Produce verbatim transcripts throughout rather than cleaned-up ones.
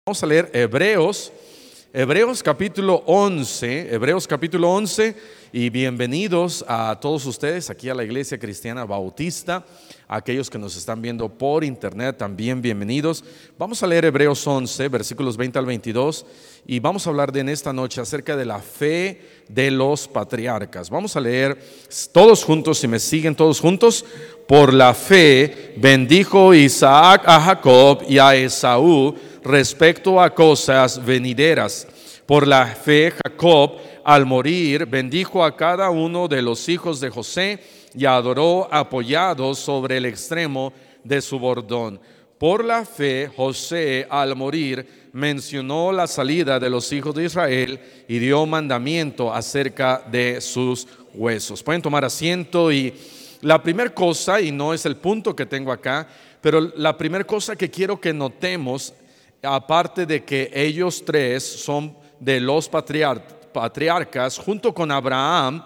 Vamos a leer Hebreos, Hebreos capítulo once, Hebreos capítulo once, y bienvenidos a todos ustedes aquí a la Iglesia Cristiana Bautista, a aquellos que nos están viendo por internet también bienvenidos. Vamos a leer Hebreos once, versículos veinte al veintidós, y vamos a hablar de en esta noche acerca de la fe de los patriarcas. Vamos a leer todos juntos, si me siguen todos juntos. Por la fe bendijo Isaac a Jacob y a Esaú respecto a cosas venideras. Por la fe Jacob, al morir, bendijo a cada uno de los hijos de José y adoró apoyado sobre el extremo de su bordón. Por la fe José, al morir, mencionó la salida de los hijos de Israel y dio mandamiento acerca de sus huesos. Pueden tomar asiento. Y la primera cosa, y no es el punto que tengo acá, pero la primera cosa que quiero que notemos, aparte de que ellos tres son de los patriar- patriarcas, junto con Abraham,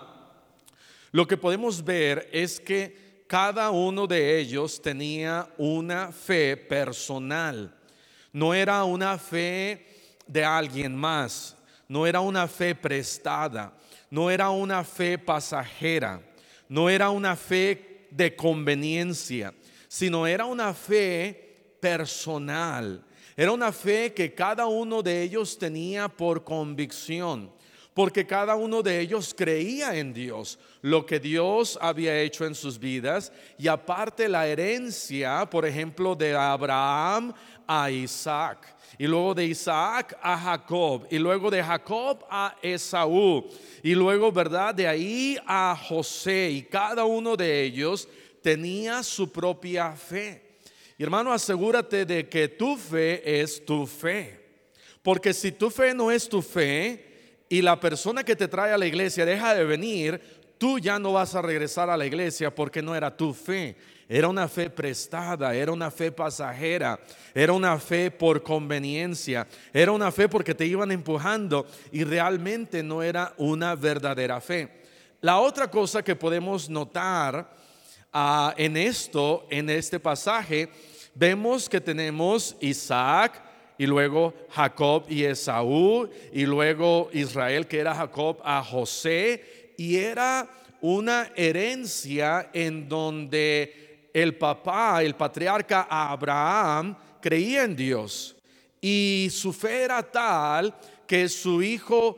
lo que podemos ver es que cada uno de ellos tenía una fe personal. No era una fe de alguien más, no era una fe prestada, no era una fe pasajera, no era una fe de conveniencia, sino era una fe personal. Era una fe que cada uno de ellos tenía por convicción, porque cada uno de ellos creía en Dios, lo que Dios había hecho en sus vidas, y aparte la herencia, por ejemplo, de Abraham a Isaac, y luego de Isaac a Jacob, y luego de Jacob a Esaú, y luego, ¿verdad?, de ahí a José, y cada uno de ellos tenía su propia fe. Y hermano, asegúrate de que tu fe es tu fe, porque si tu fe no es tu fe y la persona que te trae a la iglesia deja de venir, tú ya no vas a regresar a la iglesia, porque no era tu fe. Era una fe prestada, era una fe pasajera, era una fe por conveniencia, era una fe porque te iban empujando y realmente no era una verdadera fe. La otra cosa que podemos notar Uh, en esto, en este pasaje, vemos que tenemos Isaac y luego Jacob y Esaú, y luego Israel, que era Jacob, a José, y era una herencia en donde el papá, el patriarca Abraham, creía en Dios, y su fe era tal que su hijo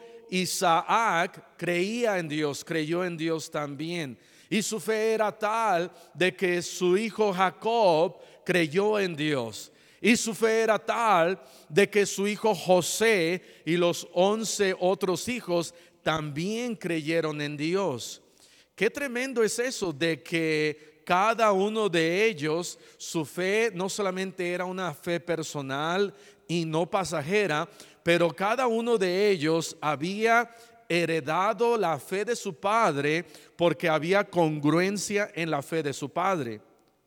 Isaac creía en Dios, creyó en Dios también. Y su fe era tal de que su hijo Jacob creyó en Dios. Y su fe era tal de que su hijo José y los once otros hijos también creyeron en Dios. Qué tremendo es eso, de que cada uno de ellos, su fe no solamente era una fe personal y no pasajera, pero cada uno de ellos había heredado la fe de su padre, porque había congruencia en la fe de su padre.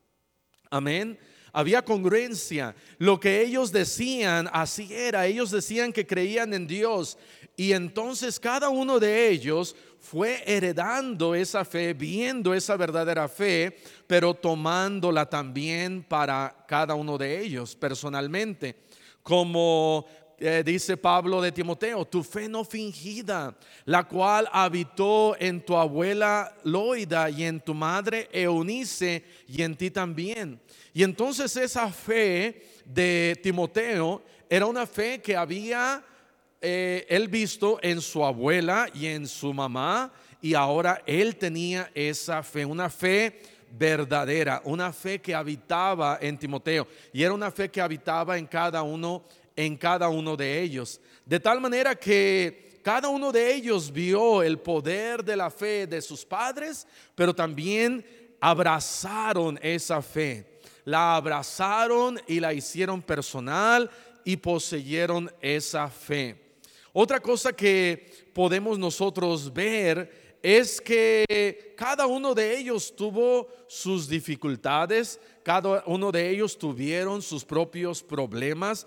Amén. Había congruencia. Lo que ellos decían, así era. Ellos decían que creían en Dios, y entonces cada uno de ellos fue heredando esa fe, viendo esa verdadera fe, pero tomándola también para cada uno de ellos personalmente. Como Eh, dice Pablo de Timoteo, tu fe no fingida, la cual habitó en tu abuela Loida y en tu madre Eunice y en ti también. Y entonces esa fe de Timoteo era una fe que había eh, él visto en su abuela y en su mamá, y ahora él tenía esa fe, una fe verdadera, una fe que habitaba en Timoteo, y era una fe que habitaba en cada uno en cada uno de ellos, de tal manera que cada uno de ellos vio el poder de la fe de sus padres, pero también abrazaron esa fe, la abrazaron y la hicieron personal y poseyeron esa fe. Otra cosa que podemos nosotros ver es que cada uno de ellos tuvo sus dificultades, cada uno de ellos tuvieron sus propios problemas,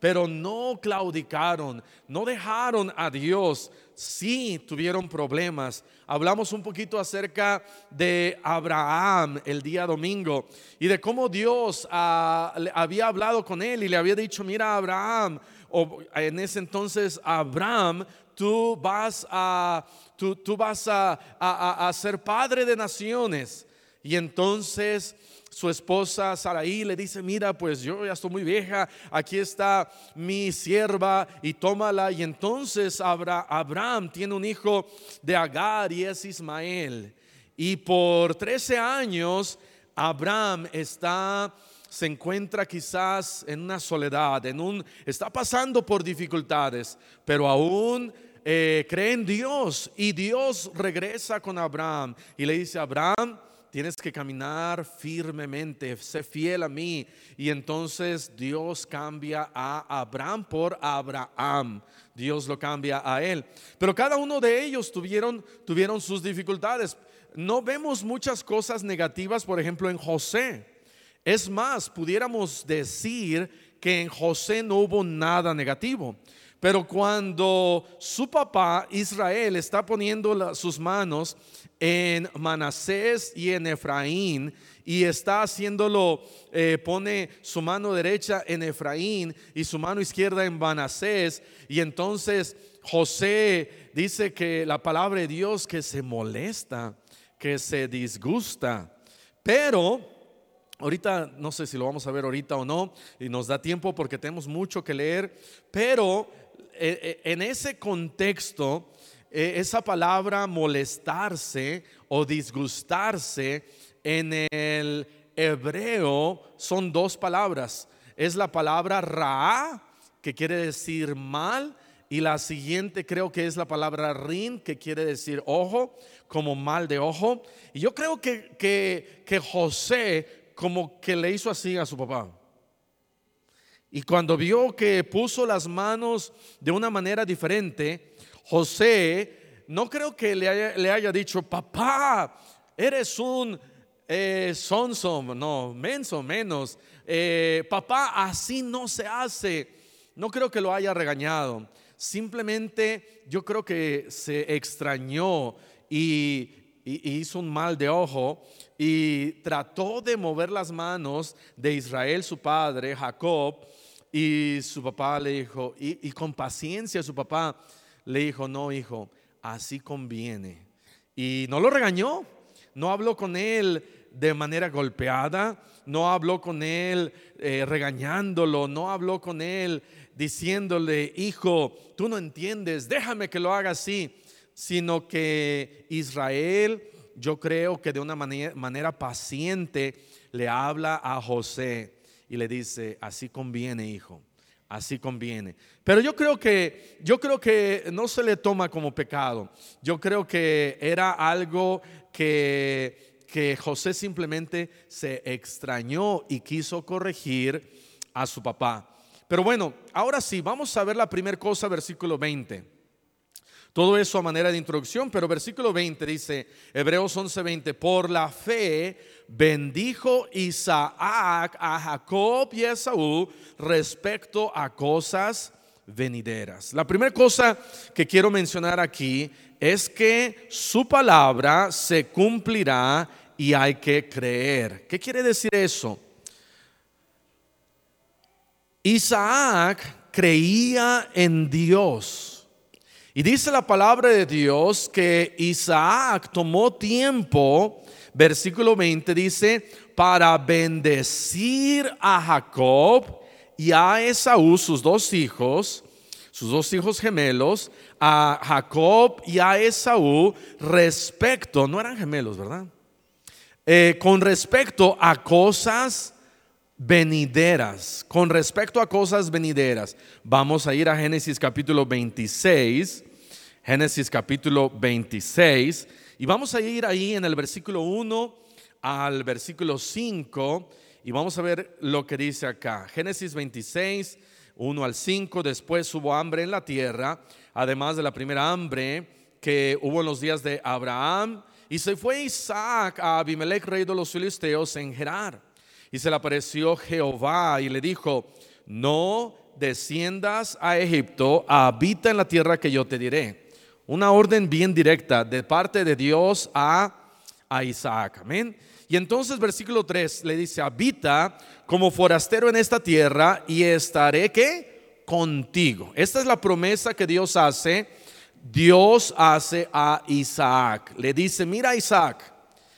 pero no claudicaron, no dejaron a Dios. Sí tuvieron problemas. Hablamos un poquito acerca de Abraham el día domingo y de cómo Dios uh, había hablado con él y le había dicho: mira, Abraham, o en ese entonces Abraham, tú vas a, tú, tú vas a, a, a ser padre de naciones. Y entonces su esposa Sarai le dice: mira, pues yo ya estoy muy vieja, aquí está mi sierva y tómala. Y entonces Abraham tiene un hijo de Agar y es Ismael. Y por trece años Abraham está, se encuentra quizás en una soledad, en un, está pasando por dificultades, pero aún eh, cree en Dios. Y Dios regresa con Abraham y le dice: Abraham, tienes que caminar firmemente, sé fiel a mí. Y entonces Dios cambia a Abraham por Abraham. Dios lo cambia a él. Pero cada uno de ellos tuvieron, tuvieron sus dificultades. No vemos muchas cosas negativas, por ejemplo, en José. Es más, pudiéramos decir que en José no hubo nada negativo. Pero cuando su papá Israel está poniendo la, sus manos en Manasés y en Efraín, y está haciéndolo, eh, pone su mano derecha en Efraín y su mano izquierda en Manasés, y entonces José dice que la palabra de Dios que se molesta, que se disgusta. Pero ahorita no sé si lo vamos a ver ahorita o no, y nos da tiempo porque tenemos mucho que leer, pero eh, en ese contexto, eh, esa palabra molestarse o disgustarse en el hebreo son dos palabras. Es la palabra ra, que quiere decir mal, y la siguiente creo que es la palabra rin, que quiere decir ojo, como mal de ojo. Y yo creo que, que, que José como que le hizo así a su papá. Y cuando vio que puso las manos de una manera diferente, José no creo que le haya, le haya dicho: papá, eres un eh, sonso, no, menso menos, eh, papá, así no se hace. No creo que lo haya regañado. Simplemente yo creo que se extrañó y, y, y hizo un mal de ojo y trató de mover las manos de Israel, su padre, Jacob. Y su papá le dijo, y, y con paciencia su papá le dijo: no, hijo, así conviene. Y no lo regañó, no habló con él de manera golpeada, no habló con él eh, regañándolo, no habló con él diciéndole: hijo, tú no entiendes, déjame que lo haga así. Sino que Israel, yo creo que de una manera, manera paciente, le habla a José y le dice: así conviene, hijo, así conviene. Pero yo creo que yo creo que no se le toma como pecado. Yo creo que era algo que, que José simplemente se extrañó y quiso corregir a su papá. Pero bueno, ahora sí, vamos a ver la primera cosa, versículo veinte. Todo eso a manera de introducción, pero versículo veinte dice, Hebreos once veinte: por la fe bendijo Isaac a Jacob y a Esaú respecto a cosas venideras. La primera cosa que quiero mencionar aquí es que su palabra se cumplirá y hay que creer. ¿Qué quiere decir eso? Isaac creía en Dios. Y dice la palabra de Dios que Isaac tomó tiempo, versículo veinte dice, para bendecir a Jacob y a Esaú, sus dos hijos, sus dos hijos gemelos, a Jacob y a Esaú, respecto, no eran gemelos, ¿verdad? Eh, con respecto a cosas venideras, con respecto a cosas venideras. Vamos a ir a Génesis capítulo veintiséis, Génesis capítulo veintiséis, y vamos a ir ahí en el versículo uno al versículo cinco, y vamos a ver lo que dice acá. Génesis veintiséis, uno al cinco. Después hubo hambre en la tierra, además de la primera hambre que hubo en los días de Abraham, y se fue Isaac a Abimelech, rey de los filisteos, en Gerar. Y se le apareció Jehová y le dijo: no desciendas a Egipto, habita en la tierra que yo te diré. Una orden bien directa de parte de Dios a, a Isaac, amén. Y entonces versículo tres le dice: habita como forastero en esta tierra y estaré, ¿qué? Contigo. Esta es la promesa que Dios hace. Dios hace a Isaac. Le dice: mira, Isaac,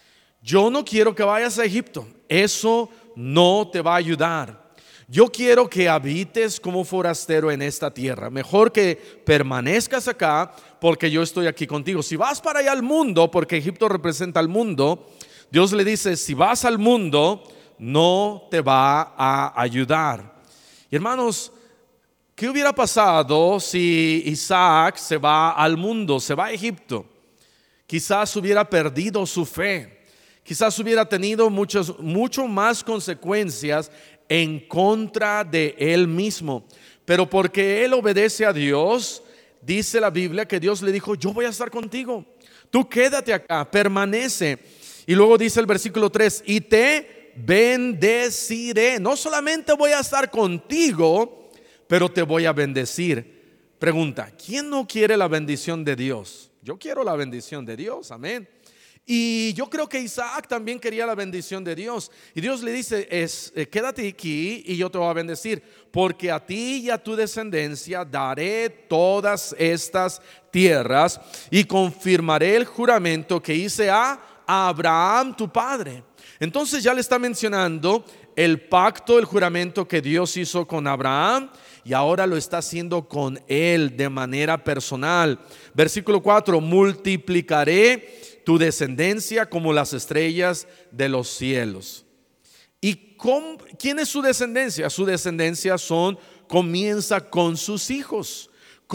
yo no quiero que vayas a Egipto. Eso no te va a ayudar. Yo quiero que habites como forastero en esta tierra. Mejor que permanezcas acá, porque yo estoy aquí contigo. Si vas para allá al mundo, porque Egipto representa al mundo, Dios le dice: si vas al mundo, no te va a ayudar. Y hermanos, ¿qué hubiera pasado si Isaac se va al mundo, se va a Egipto? Quizás hubiera perdido su fe. Quizás hubiera tenido muchos, mucho más consecuencias en contra de él mismo. Pero porque él obedece a Dios, dice la Biblia que Dios le dijo: yo voy a estar contigo. Tú quédate acá, permanece. Y luego dice el versículo tres: y te bendeciré. No solamente voy a estar contigo, pero te voy a bendecir. Pregunta: ¿quién no quiere la bendición de Dios? Yo quiero la bendición de Dios, amén. Y yo creo que Isaac también quería la bendición de Dios. Y Dios le dice: es, eh, quédate aquí y yo te voy a bendecir, porque a ti y a tu descendencia daré todas estas tierras y confirmaré el juramento que hice a Abraham tu padre. Entonces ya le está mencionando el pacto, el juramento que Dios hizo con Abraham, y ahora lo está haciendo con él de manera personal. Versículo cuatro: multiplicaré tu descendencia como las estrellas de los cielos. ¿Y con, quién es su descendencia? Su descendencia son, comienza con sus hijos,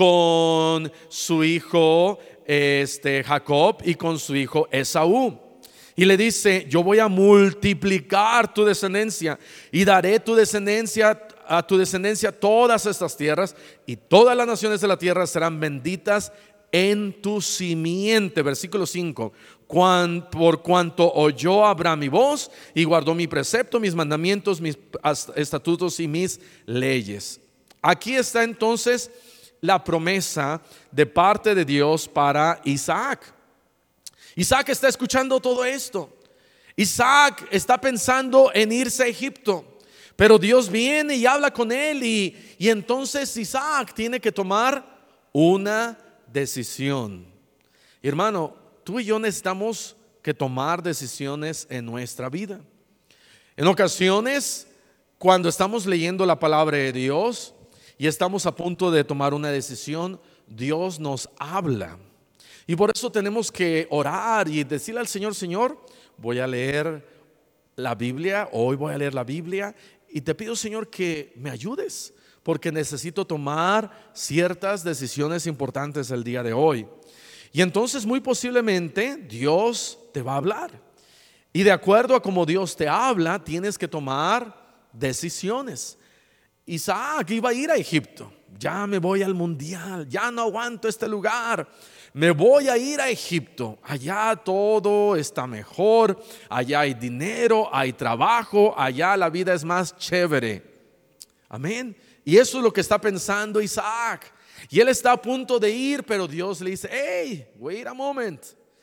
con su hijo este, Jacob y con su hijo Esaú. Y le dice: yo voy a multiplicar tu descendencia y daré tu descendencia a tu descendencia todas estas tierras, y todas las naciones de la tierra serán benditas en tu simiente. Versículo cinco: Cuan, por cuanto oyó Abraham mi voz y guardó mi precepto, mis mandamientos, mis estatutos y mis leyes. Aquí está entonces la promesa de parte de Dios para Isaac. Isaac está escuchando todo esto. Isaac está pensando en irse a Egipto, pero Dios viene y habla con él, y, y entonces Isaac tiene que tomar una decisión. Hermano, tú y yo necesitamos que tomar decisiones en nuestra vida. En ocasiones, cuando estamos leyendo la palabra de Dios y estamos a punto de tomar una decisión, Dios nos habla. Y por eso tenemos que orar y decirle al Señor: Señor, voy a leer la Biblia, hoy voy a leer la Biblia, y te pido, Señor, que me ayudes, porque necesito tomar ciertas decisiones importantes el día de hoy. Y entonces muy posiblemente Dios te va a hablar, y de acuerdo a cómo Dios te habla, tienes que tomar decisiones. Isaac iba a ir a Egipto. Ya me voy al mundial, ya no aguanto este lugar, me voy a ir a Egipto. Allá todo está mejor, allá hay dinero, hay trabajo, allá la vida es más chévere. Amén. Y eso es lo que está pensando Isaac. Y él está a punto de ir, pero Dios le dice: hey, wait a moment,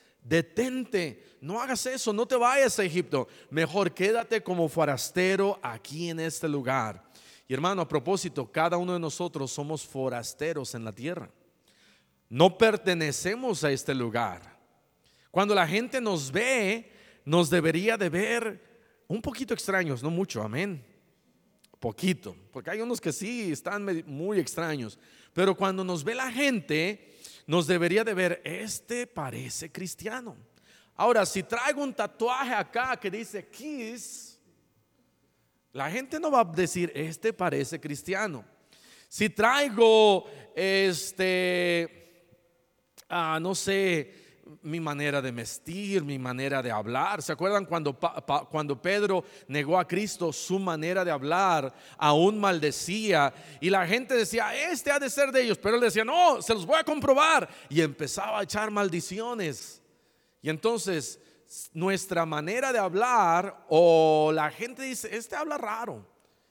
detente, no hagas eso, no te vayas a Egipto, mejor quédate como forastero aquí en este lugar. Y hermano, a propósito, cada uno de nosotros somos forasteros en la tierra. No pertenecemos a este lugar. Cuando la gente nos ve, nos debería de ver un poquito extraños, no mucho, amén, poquito, porque hay unos que sí están muy extraños. Pero cuando nos ve la gente, nos debería de ver: este parece cristiano. Ahora, si traigo un tatuaje acá que dice Kiss, la gente no va a decir: este parece cristiano. Si traigo este, ah, no sé, mi manera de vestir, mi manera de hablar. ¿Se acuerdan cuando, cuando Pedro negó a Cristo? Su manera de hablar aún maldecía, y la gente decía: este ha de ser de ellos, pero él decía: no, se los voy a comprobar, y empezaba a echar maldiciones. Y entonces nuestra manera de hablar, o la gente dice: este habla raro.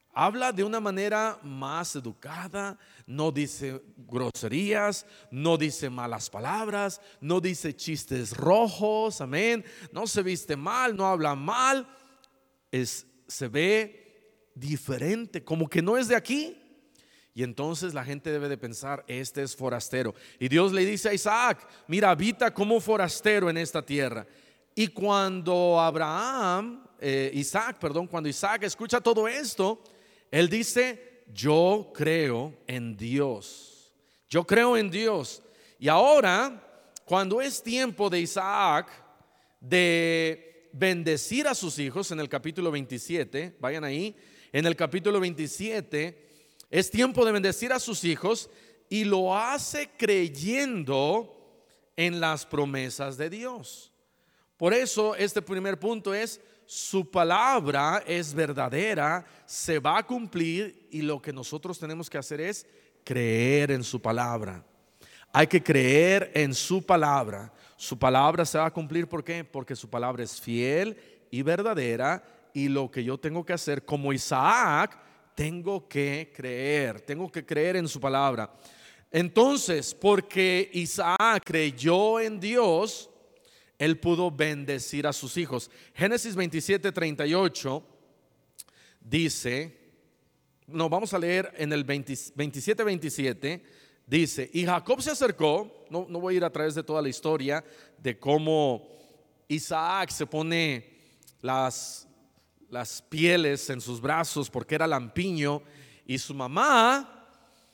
Habla de una manera más educada, no dice groserías, no dice malas palabras, no dice chistes rojos, amén. No se viste mal, no habla mal, es, se ve diferente, como que no es de aquí. Y entonces la gente debe de pensar, este es forastero. Y Dios le dice a Isaac, mira, habita como forastero en esta tierra. Y cuando Abraham, eh, Isaac, perdón, cuando Isaac escucha todo esto, él dice, yo creo en Dios. Yo creo en Dios. Y ahora, cuando es tiempo de Isaac de bendecir a sus hijos, en el capítulo veintisiete, vayan ahí, en el capítulo veintisiete, es tiempo de bendecir a sus hijos y lo hace creyendo en las promesas de Dios. Por eso este primer punto es, su palabra es verdadera, se va a cumplir y lo que nosotros tenemos que hacer es creer en su palabra. Hay que creer en su palabra. Su palabra se va a cumplir, ¿por qué? Porque su palabra es fiel y verdadera y lo que yo tengo que hacer como Isaac, tengo que creer, tengo que creer en su palabra. Entonces, porque Isaac creyó en Dios, él pudo bendecir a sus hijos. Génesis veintisiete, treinta y ocho dice, no, vamos a leer en el veintisiete, veintisiete, dice, y Jacob se acercó, no, no voy a ir a través de toda la historia de cómo Isaac se pone las, las pieles en sus brazos porque era lampiño y su mamá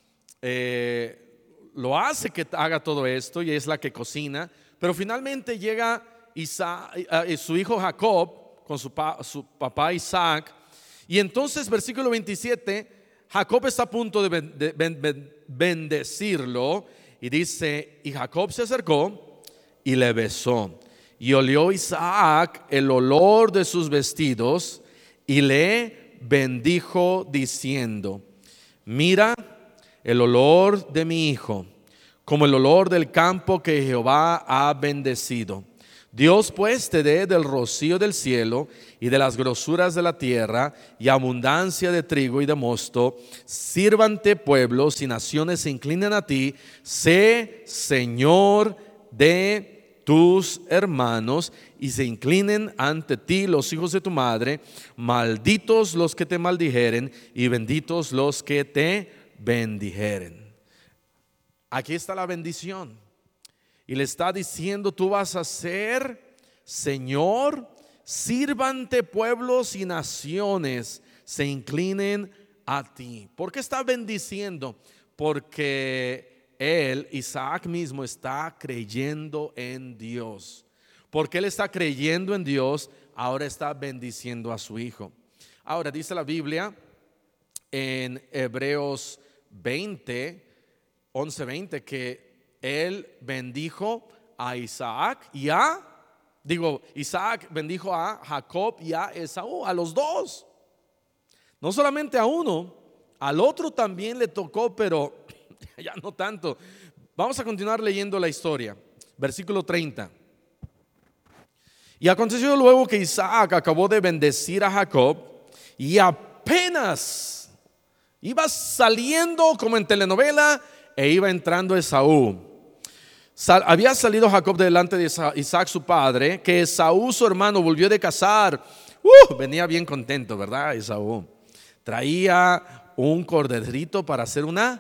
eh, lo hace que haga todo esto y es la que cocina. Pero finalmente llega Isaac, eh, su hijo Jacob con su, pa, su papá Isaac. Y entonces versículo veintisiete, Jacob está a punto de, ben, de ben, ben, bendecirlo. Y dice, y Jacob se acercó y le besó. Y olió Isaac el olor de sus vestidos y le bendijo diciendo, mira el olor de mi hijo, como el olor del campo que Jehová ha bendecido. Dios pues te dé del rocío del cielo y de las grosuras de la tierra y abundancia de trigo y de mosto. Sírvante pueblos y naciones se inclinen a ti. Sé Señor de tus hermanos y se inclinen ante ti los hijos de tu madre. Malditos los que te maldijeren y benditos los que te bendijeren. Aquí está la bendición y le está diciendo, tú vas a ser Señor, sírvante pueblos y naciones se inclinen a ti. ¿Por qué está bendiciendo? Porque él, Isaac mismo, está creyendo en Dios. Porque él está creyendo en Dios, ahora está bendiciendo a su hijo. Ahora dice la Biblia en Hebreos veinte, once, veinte, que él bendijo a Isaac y a, digo, Isaac bendijo a Jacob y a Esaú, a los dos. No solamente a uno, al otro también le tocó, pero ya no tanto. Vamos a continuar leyendo la historia. Versículo treinta. Y aconteció luego que Isaac acabó de bendecir a Jacob y apenas iba saliendo como en telenovela e iba entrando Esaú. Sal, había salido Jacob delante de Isaac su padre, que Esaú su hermano volvió de cazar. Uh, venía bien contento, ¿verdad? Esaú traía un corderito para hacer una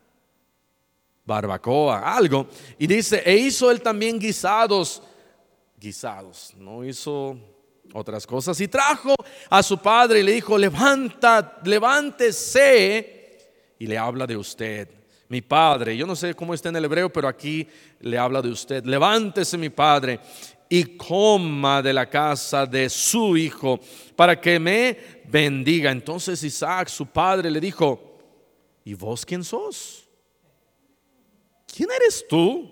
barbacoa, algo. Y dice, e hizo él también guisados. Guisados, no hizo otras cosas. Y trajo a su padre y le dijo, levanta, levántese. Y le habla de usted, mi padre. Yo no sé cómo está en el hebreo, pero aquí le habla de usted. Levántese, mi padre, y coma de la casa de su hijo, para que me bendiga. Entonces Isaac, su padre, le dijo, ¿y vos quién sos? ¿Quién eres tú?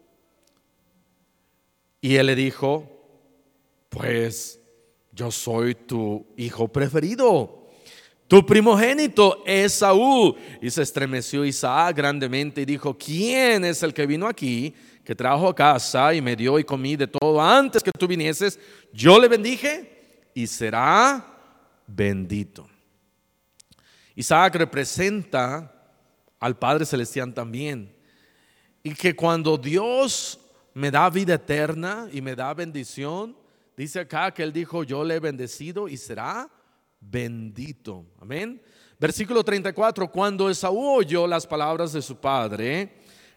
Y él le dijo, pues yo soy tu hijo preferido, tu primogénito Esaú. Y se estremeció Isaac grandemente y dijo, ¿quién es el que vino aquí, que trajo a casa y me dio y comí de todo antes que tú vinieses? Yo le bendije y será bendito. Isaac representa al Padre Celestial también. Y que cuando Dios me da vida eterna y me da bendición, dice acá que Él dijo: yo le he bendecido y será bendito. Amén. Versículo treinta y cuatro: cuando Esaú oyó las palabras de su padre,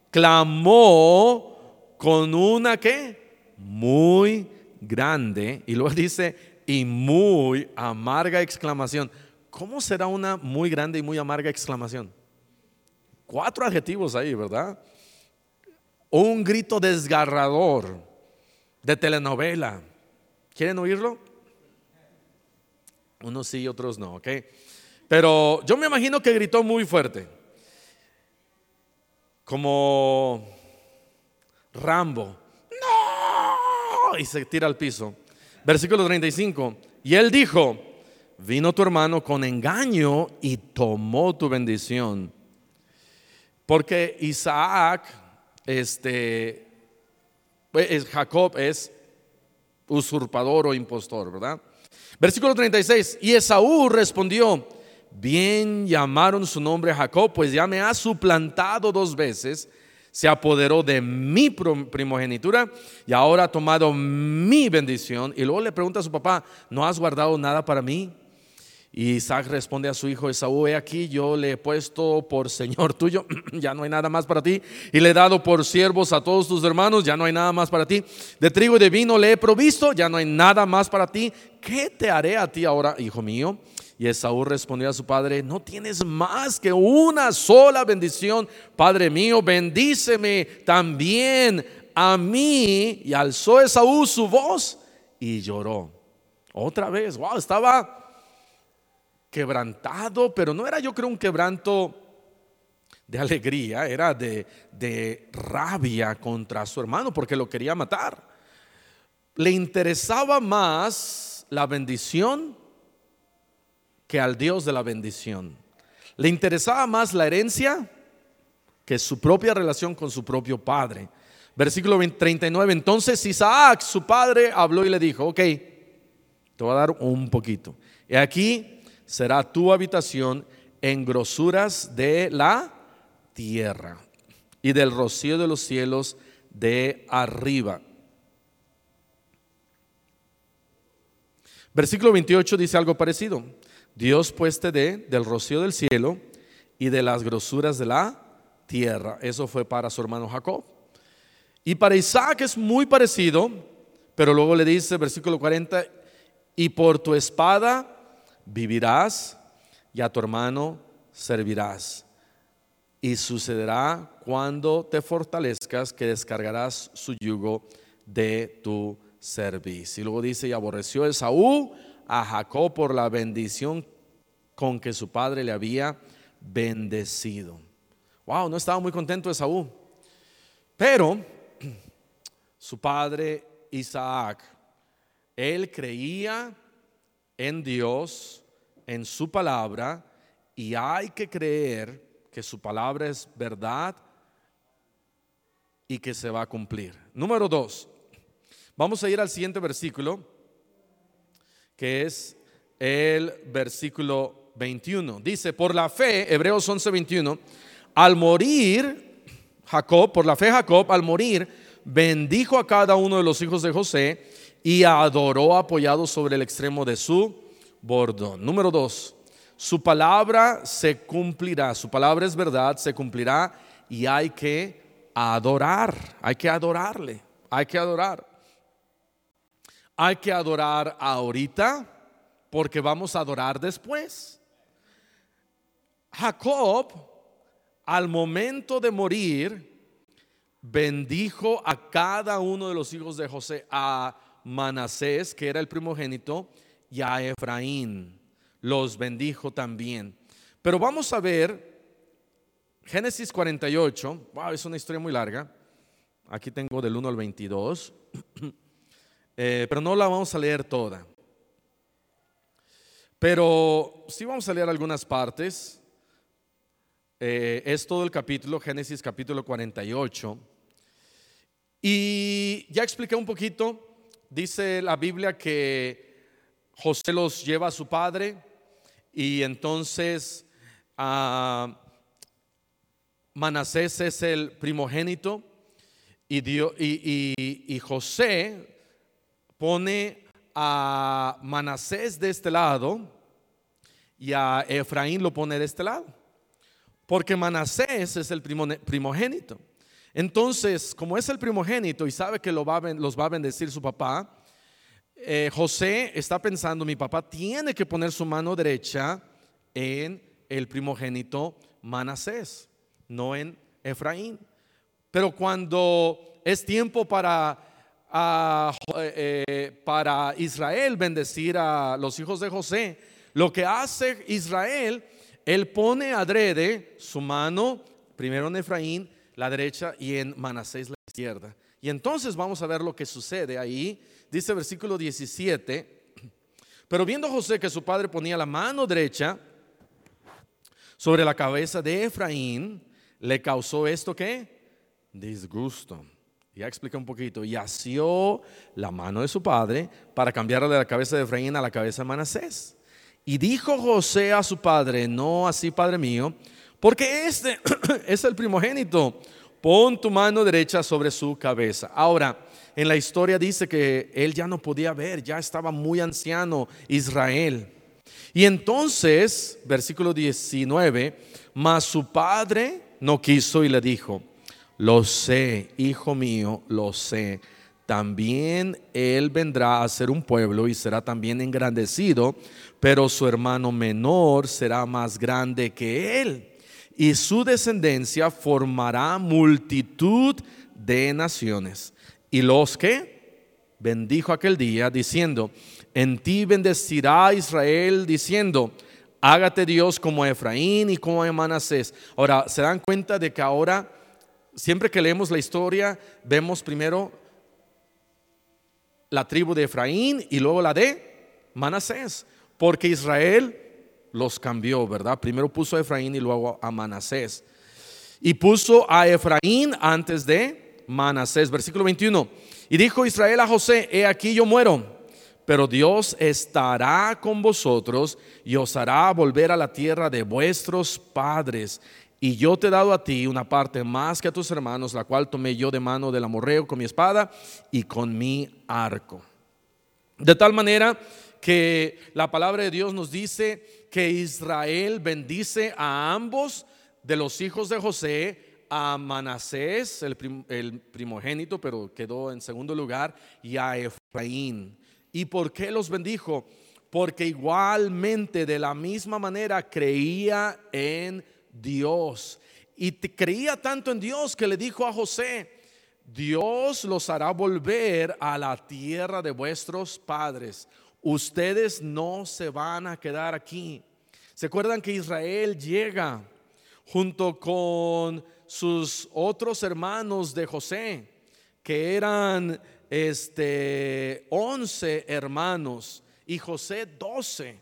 clamó con una ¿qué? Muy grande. Y luego dice: y muy amarga exclamación. ¿Cómo será una muy grande y muy amarga exclamación? Cuatro adjetivos ahí, ¿verdad? Un grito desgarrador de telenovela. ¿Quieren oírlo? Unos sí, otros no, ¿ok? Pero yo me imagino que gritó muy fuerte, como Rambo. ¡No! Y se tira al piso. Versículo treinta y cinco: y él dijo: vino tu hermano con engaño y tomó tu bendición. Porque Isaac, este, es, Jacob es usurpador o impostor, ¿verdad? Versículo treinta y seis: y Esaú respondió: bien llamaron su nombre Jacob, pues ya me ha suplantado dos veces, se apoderó de mi primogenitura y ahora ha tomado mi bendición. Y luego le pregunta a su papá: ¿no has guardado nada para mí? Y Isaac responde a su hijo Esaú: he aquí, yo le he puesto por señor tuyo, ya no hay nada más para ti, y le he dado por siervos a todos tus hermanos, ya no hay nada más para ti. De trigo y de vino le he provisto, ya no hay nada más para ti. ¿Qué te haré a ti ahora, hijo mío? Y Esaú respondió a su padre: no tienes más que una sola bendición, padre mío, bendíceme también a mí. Y alzó Esaú su voz y lloró. Otra vez, wow, estaba quebrantado, pero no era, yo creo, un quebranto de alegría, era de, de rabia contra su hermano porque lo quería matar. Le interesaba más la bendición que al Dios de la bendición. Le interesaba más la herencia que su propia relación con su propio padre. Versículo treinta y nueve: entonces Isaac, su padre, habló y le dijo: ok, te voy a dar un poquito. Y aquí será tu habitación en grosuras de la tierra y del rocío de los cielos de arriba. Versículo veintiocho dice algo parecido: Dios pues te dé del rocío del cielo y de las grosuras de la tierra. Eso fue para su hermano Jacob. Y para Isaac es muy parecido, pero luego le dice, versículo cuarenta: y por tu espada vivirás y a tu hermano servirás. Y sucederá cuando te fortalezcas que descargarás su yugo de tu cerviz. Y luego dice: y aborreció Esaú a Jacob por la bendición con que su padre le había bendecido. Wow, no estaba muy contento Esaú. Pero su padre Isaac, él creía en Dios, en su palabra, y hay que creer que su palabra es verdad y que se va a cumplir. Número dos, vamos a ir al siguiente versículo, que es el versículo veintiuno. Dice: por la fe, Hebreos once veintiuno, al morir Jacob, por la fe Jacob, al morir, bendijo a cada uno de los hijos de José y adoró apoyado sobre el extremo de su bordón. Número dos, su palabra se cumplirá, su palabra es verdad, se cumplirá, y hay que adorar, hay que adorarle, hay que adorar. Hay que adorar ahorita porque vamos a adorar después. Jacob, al momento de morir, bendijo a cada uno de los hijos de José, a Manasés, que era el primogénito, y a Efraín, los bendijo también. Pero vamos a ver Génesis cuarenta y ocho. Wow, es una historia muy larga. Aquí tengo del uno al veintidós, eh, pero no la vamos a leer toda. Pero sí vamos a leer algunas partes. eh, Es todo el capítulo, Génesis capítulo cuarenta y ocho. Y ya expliqué un poquito. Dice la Biblia que José los lleva a su padre, y entonces uh, Manasés es el primogénito y, Dios, y, y, y José pone a Manasés de este lado y a Efraín lo pone de este lado, porque Manasés es el primogénito. Entonces, como es el primogénito y sabe que lo va a, los va a bendecir su papá, eh, José está pensando: mi papá tiene que poner su mano derecha en el primogénito Manasés, no en Efraín. Pero cuando es tiempo para, uh, eh, para Israel bendecir a los hijos de José, lo que hace Israel, él pone adrede su mano primero en Efraín, la derecha, y en Manasés la izquierda. Y entonces vamos a ver lo que sucede ahí. Dice versículo diecisiete: pero viendo José que su padre ponía la mano derecha sobre la cabeza de Efraín, le causó esto, ¿qué? Disgusto. Ya explica un poquito. Y asió la mano de su padre para cambiarle de la cabeza de Efraín a la cabeza de Manasés. Y dijo José a su padre: no así, padre mío, porque este es el primogénito. Pon tu mano derecha sobre su cabeza. Ahora, en la historia dice que él ya no podía ver, ya estaba muy anciano Israel. Y entonces, versículo diecinueve: mas su padre no quiso y le dijo: lo sé, hijo mío, lo sé. También él vendrá a ser un pueblo y será también engrandecido, pero su hermano menor será más grande que él, y su descendencia formará multitud de naciones. Y los que bendijo aquel día, diciendo: en ti bendecirá Israel, diciendo: hágate Dios como Efraín y como Manasés. Ahora, ¿se dan cuenta de que ahora, siempre que leemos la historia, vemos primero la tribu de Efraín y luego la de Manasés? Porque Israel los cambió, ¿verdad? Primero puso a Efraín y luego a Manasés. Y puso a Efraín antes de Manasés. Versículo veintiuno: y dijo Israel a José: he aquí yo muero, pero Dios estará con vosotros y os hará volver a la tierra de vuestros padres. Y yo te he dado a ti una parte más que a tus hermanos, la cual tomé yo de mano del amorreo con mi espada y con mi arco. De tal manera que la palabra de Dios nos dice que Israel bendice a ambos de los hijos de José, a Manasés, el, prim, el primogénito, pero quedó en segundo lugar, y a Efraín. ¿Y por qué los bendijo? Porque igualmente, de la misma manera, creía en Dios. Y creía tanto en Dios que le dijo a José: Dios los hará volver a la tierra de vuestros padres. Ustedes no se van a quedar aquí. ¿Se acuerdan que Israel llega junto con sus otros hermanos de José, que eran este, once hermanos, y José doce?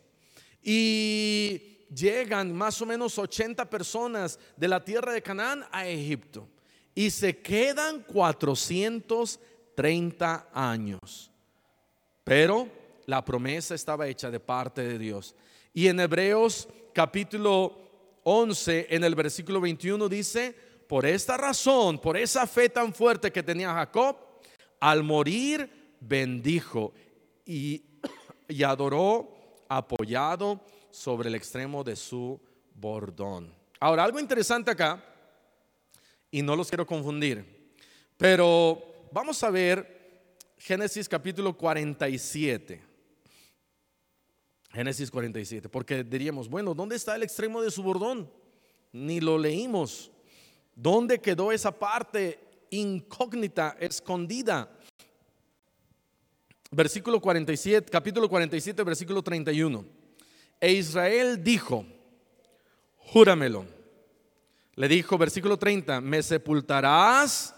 Y llegan más o menos ochenta personas de la tierra de Canaán a Egipto, y se quedan cuatrocientos treinta años. Pero la promesa estaba hecha de parte de Dios. Y en Hebreos capítulo once, en el versículo veintiuno dice: por esta razón, por esa fe tan fuerte que tenía Jacob, al morir bendijo y, y adoró apoyado sobre el extremo de su bordón. Ahora, algo interesante acá, y no los quiero confundir, pero vamos a ver Génesis capítulo cuarenta y siete. Génesis cuarenta y siete, porque diríamos: bueno, ¿dónde está el extremo de su bordón? Ni lo leímos. ¿Dónde quedó esa parte incógnita, escondida? Versículo cuarenta y siete, capítulo cuarenta y siete, versículo treinta y uno. E Israel dijo: júramelo. Le dijo, versículo treinta: me sepultarás.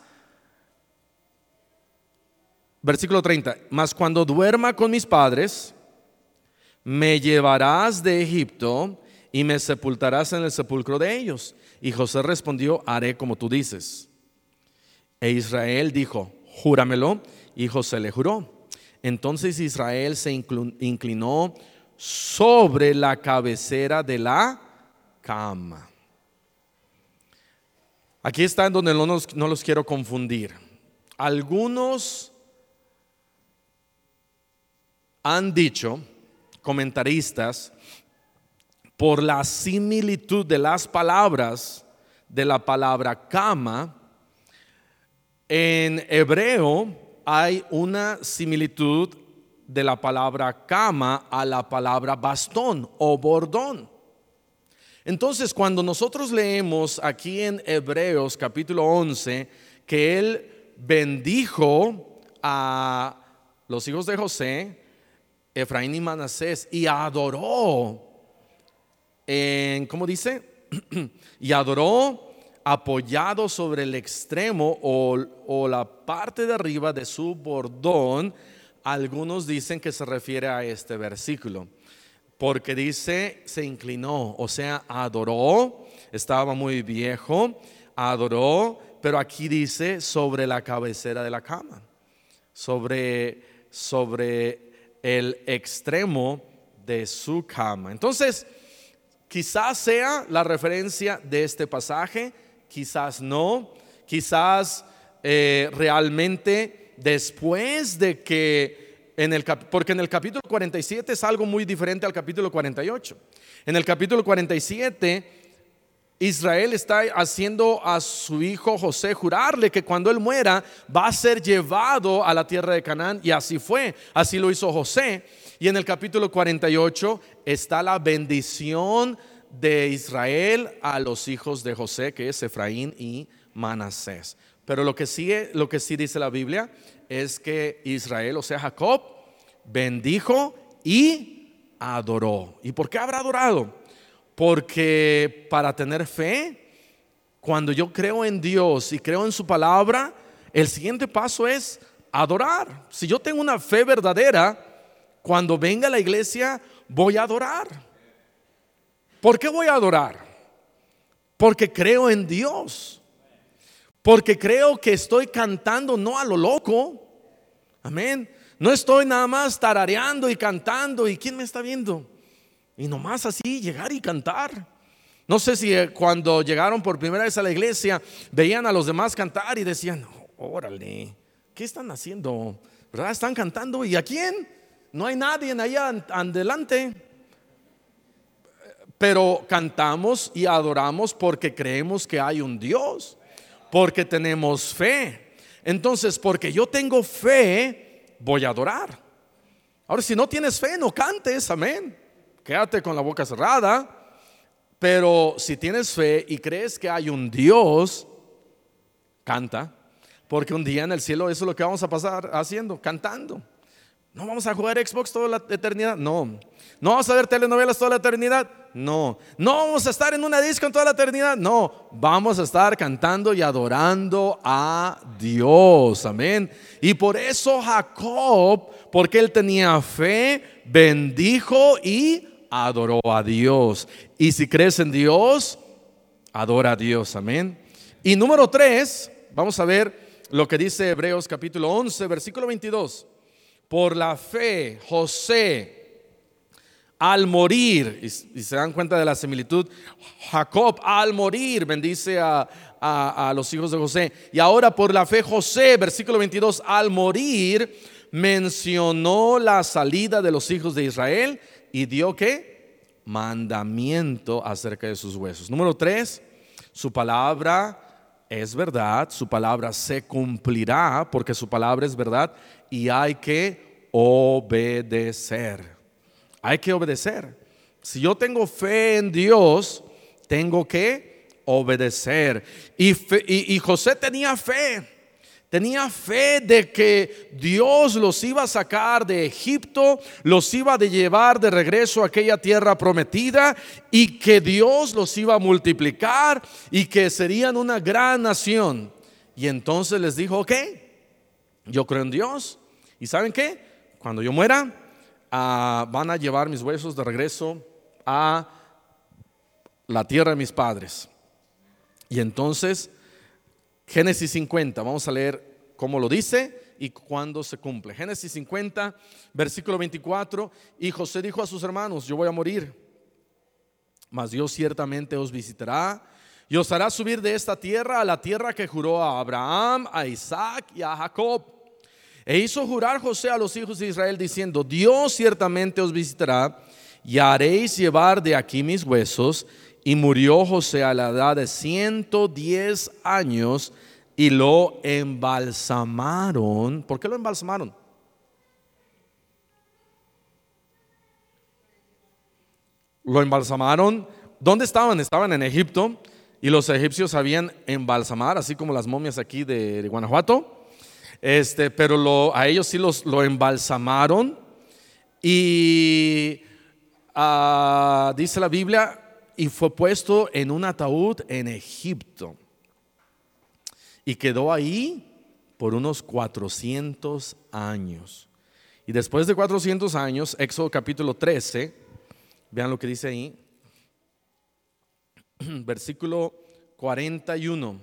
Versículo treinta: mas cuando duerma con mis padres, me llevarás de Egipto y me sepultarás en el sepulcro de ellos. Y José respondió: haré como tú dices. E Israel dijo: júramelo. Y José le juró. Entonces Israel se inclinó sobre la cabecera de la cama. Aquí está en donde no los, no los quiero confundir. Algunos han dicho, comentaristas, por la similitud de las palabras de la palabra cama, en hebreo hay una similitud de la palabra cama a la palabra bastón o bordón. Entonces, cuando nosotros leemos aquí en Hebreos capítulo once que él bendijo a los hijos de José, Efraín y Manasés, y adoró en, ¿cómo dice? Y adoró apoyado sobre el extremo o, o la parte de arriba de su bordón. Algunos dicen que se refiere a este versículo, porque dice se inclinó, o sea, adoró, estaba muy viejo, adoró, pero aquí dice sobre la cabecera de la cama, sobre, sobre el extremo de su cama. Entonces, quizás sea la referencia de este pasaje, quizás no, quizás eh, realmente después de que en el cap- porque en el capítulo cuarenta y siete es algo muy diferente al capítulo cuarenta y ocho. En el capítulo cuarenta y siete Israel está haciendo a su hijo José jurarle que cuando él muera va a ser llevado a la tierra de Canaán, y así fue, así lo hizo José. Y en el capítulo cuarenta y ocho está la bendición de Israel a los hijos de José, que es Efraín y Manasés. Pero lo que sí, lo que sí dice la Biblia es que Israel, o sea Jacob, bendijo y adoró. ¿Y por qué habrá adorado? Porque para tener fe, cuando yo creo en Dios y creo en su palabra, el siguiente paso es adorar. Si yo tengo una fe verdadera, cuando venga a la iglesia voy a adorar. ¿Por qué voy a adorar? Porque creo en Dios. Porque creo que estoy cantando no a lo loco. Amén. No estoy nada más tarareando y cantando. ¿Y quién me está viendo? Y nomás así llegar y cantar. No sé si cuando llegaron por primera vez a la iglesia veían a los demás cantar y decían, órale, ¿qué están haciendo? ¿Verdad? Están cantando. ¿Y a quién? No hay nadie allá adelante. Pero cantamos y adoramos porque creemos que hay un Dios, porque tenemos fe. Entonces, porque yo tengo fe, voy a adorar. Ahora, si no tienes fe, no cantes, amén. Quédate con la boca cerrada. Pero si tienes fe y crees que hay un Dios, canta. Porque un día en el cielo eso es lo que vamos a pasar haciendo, cantando. ¿No vamos a jugar Xbox toda la eternidad? No. ¿No vamos a ver telenovelas toda la eternidad? No. ¿No vamos a estar en una disco en toda la eternidad? No. Vamos a estar cantando y adorando a Dios. Amén. Y por eso Jacob, porque él tenía fe, bendijo y adoró a Dios. Y si crees en Dios, adora a Dios. Amén. Y número tres, vamos a ver lo que dice Hebreos capítulo once, versículo veintidós. Por la fe, José, al morir, y, y se dan cuenta de la similitud, Jacob al morir bendice a, a, a los hijos de José. Y ahora por la fe, José, versículo veintidós, al morir mencionó la salida de los hijos de Israel y dio ¿qué? Mandamiento acerca de sus huesos. Número tres, su palabra es verdad, su palabra se cumplirá porque su palabra es verdad y hay que obedecer. Hay que obedecer. Si yo tengo fe en Dios, tengo que obedecer. Y, fe, y, y José tenía fe. Tenía fe de que Dios los iba a sacar de Egipto, los iba a llevar de regreso a aquella tierra prometida y que Dios los iba a multiplicar y que serían una gran nación. Y entonces les dijo, ok, yo creo en Dios. ¿Y saben qué? Cuando yo muera, uh, van a llevar mis huesos de regreso a la tierra de mis padres. Y entonces Génesis cincuenta, vamos a leer cómo lo dice y cuándo se cumple. Génesis cincuenta, versículo veinticuatro. Y José dijo a sus hermanos, yo voy a morir, mas Dios ciertamente os visitará y os hará subir de esta tierra a la tierra que juró a Abraham, a Isaac y a Jacob. E hizo jurar José a los hijos de Israel diciendo: Dios ciertamente os visitará y haréis llevar de aquí mis huesos. Y murió José a la edad de ciento diez años y lo embalsamaron. ¿Por qué lo embalsamaron? Lo embalsamaron. ¿Dónde estaban? Estaban en Egipto, y los egipcios sabían embalsamar, así como las momias aquí de, de Guanajuato. Este, pero lo, a ellos sí los, lo embalsamaron. Y uh, dice la Biblia, y fue puesto en un ataúd en Egipto. Y quedó ahí por unos cuatrocientos años. Y después de cuatrocientos años, Éxodo capítulo trece, vean lo que dice ahí, versículo cuarenta y uno.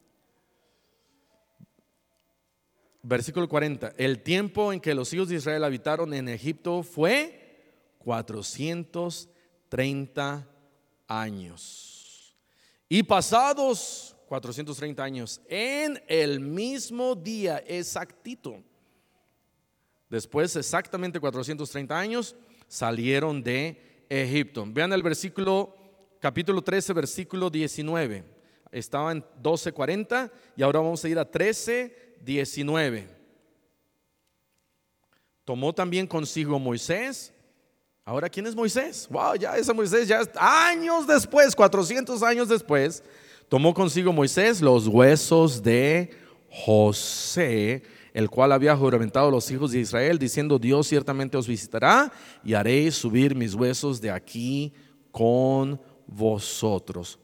Versículo cuarenta. El tiempo en que los hijos de Israel habitaron en Egipto fue cuatrocientos treinta años. Y pasados cuatrocientos treinta años, en el mismo día exactito, después exactamente cuatrocientos treinta años, salieron de Egipto. Vean el versículo, capítulo trece, versículo diecinueve. Estaba en doce cuarenta y ahora vamos a ir a trece diecinueve. Tomó también consigo Moisés. Ahora, ¿quién es Moisés? Wow, ya ese Moisés, ya años después, cuatrocientos años después, tomó consigo Moisés los huesos de José, el cual había juramentado a los hijos de Israel, diciendo: Dios ciertamente os visitará y haréis subir mis huesos de aquí con vosotros.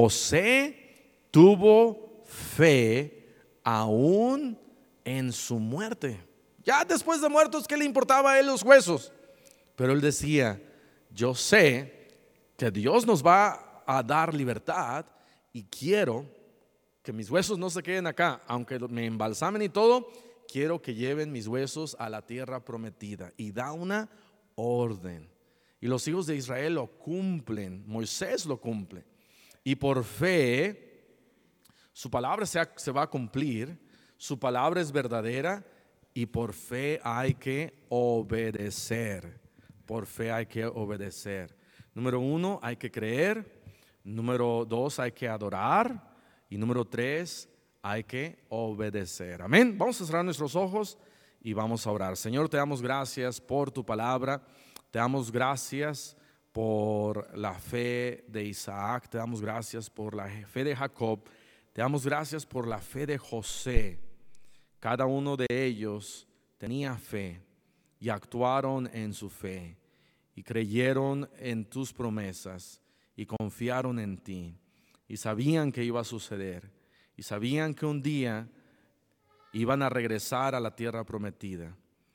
José tuvo fe aún en su muerte. Ya después de muertos, ¿qué le importaba a él los huesos? Pero él decía: yo sé que Dios nos va a dar libertad y quiero que mis huesos no se queden acá, aunque me embalsamen y todo, quiero que lleven mis huesos a la tierra prometida. Y da una orden. Y los hijos de Israel lo cumplen, Moisés lo cumple. Y por fe, su palabra se, se va a cumplir, su palabra es verdadera y por fe hay que obedecer. Por fe hay que obedecer. Número uno, hay que creer. Número dos, hay que adorar. Y número tres, hay que obedecer. Amén. Vamos a cerrar nuestros ojos y vamos a orar. Señor, te damos gracias por tu palabra. Te damos gracias por la fe de Isaac. Te damos gracias por la fe de Jacob. Te damos gracias por la fe de José. Cada uno de ellos tenía fe y actuaron en su fe y creyeron en tus promesas y confiaron en ti y sabían que iba a suceder y sabían que un día iban a regresar a la tierra prometida.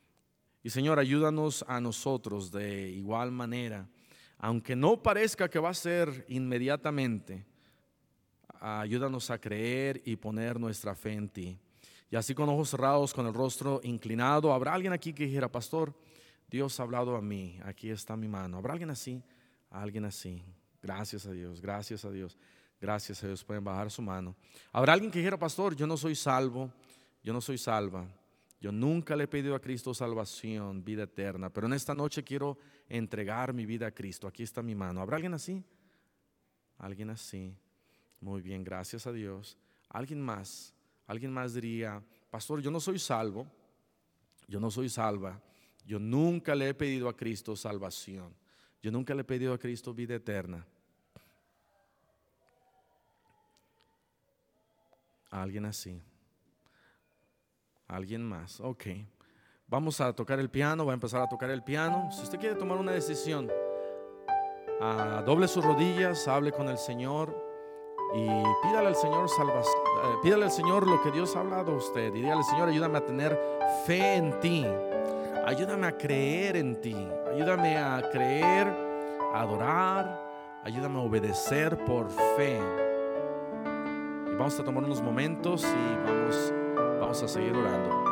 Y Señor, ayúdanos a nosotros de igual manera, aunque no parezca que va a ser inmediatamente, ayúdanos a creer y poner nuestra fe en ti. Y así, con ojos cerrados, con el rostro inclinado, ¿habrá alguien aquí que dijera: pastor, Dios ha hablado a mí, aquí está mi mano? ¿Habrá alguien así? Alguien así. Gracias a Dios, gracias a Dios, gracias a Dios. Pueden bajar su mano. ¿Habrá alguien que dijera: pastor, yo no soy salvo, yo no soy salva, yo nunca le he pedido a Cristo salvación, vida eterna, pero en esta noche quiero entregar mi vida a Cristo? Aquí está mi mano. ¿Habrá alguien así? Alguien así. Muy bien, gracias a Dios. ¿Alguien más? Alguien más diría: pastor, yo no soy salvo, yo no soy salva, yo nunca le he pedido a Cristo salvación, yo nunca le he pedido a Cristo vida eterna. Alguien así. Alguien más. Ok, vamos a tocar el piano. Va a empezar a tocar el piano. Si usted quiere tomar una decisión, uh, doble sus rodillas, hable con el Señor y pídale al Señor salvación, eh, pídale al Señor lo que Dios ha hablado a usted y dígale: Señor, ayúdame a tener fe en ti, ayúdame a creer en ti, ayúdame a creer, a adorar, ayúdame a obedecer por fe. Y vamos a tomar unos momentos y vamos, vamos a seguir orando.